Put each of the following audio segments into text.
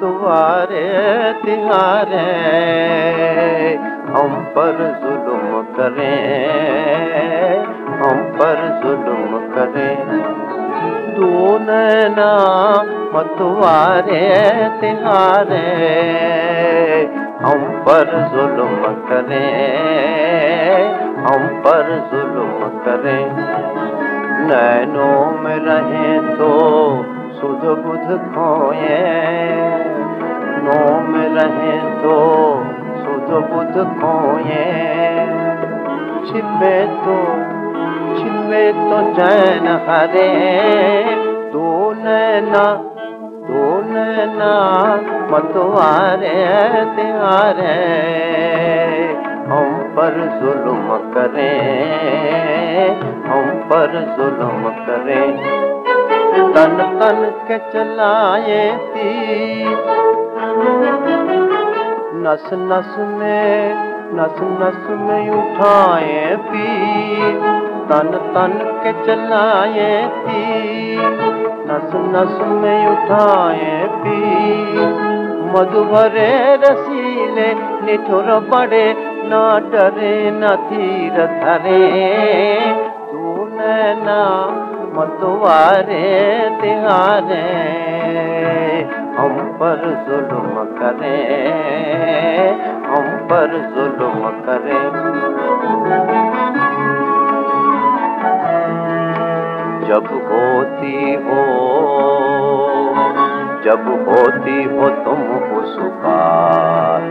मतवारे तिहारे हम पर जुल्म करें, हम पर जुल्म करें। तू नैना मतवारे तिहारे हम पर जुल्म करें, हम पर जुल्म करें। नैनों में रहें तो सुध बुध खोए, नैनों में रहें तो सुध बुध खोए। छिपे तो चैन हरे, तू नैना मतवारे तिहारे हम पर जुल्म करें, हम पर जुल्म करें। तन तन के चलाए तीर, नस नस में उठाए पीर। तन तन के चलाए तीर, नस नस में उठाए पीर। मधु भरे रसीले निठुर बड़े, ना डरे न धीर धरे। तू नैना मतवारे तिहारे हम पर जुल्म करें, हम पर जुल्म करें। जब होती हो तुम पुकार,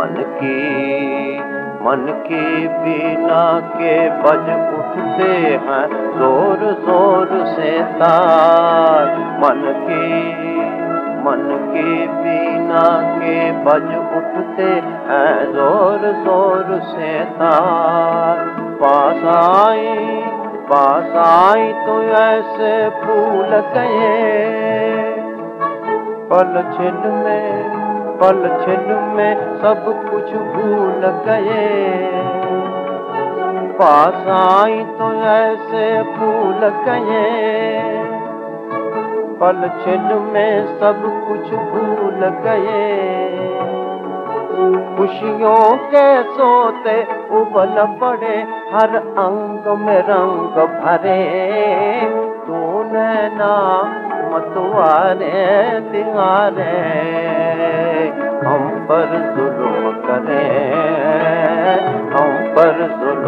मन की बीना के बज उठते हैं जोर जोर से तार। मन की बीना के बज उठते हैं जोर जोर से तार। पास आई तो ऐसे भूल गए, पल छिन में सब कुछ भूल गए। पास आई तो ऐसे भूल गए, पल छिन में सब कुछ भूल गए। खुशियों के सोते उबल पड़े, हर अंग में रंग भरे। तू नैना मतवारे तिहारे हम पर जुल्म करें, हम पर जुल्म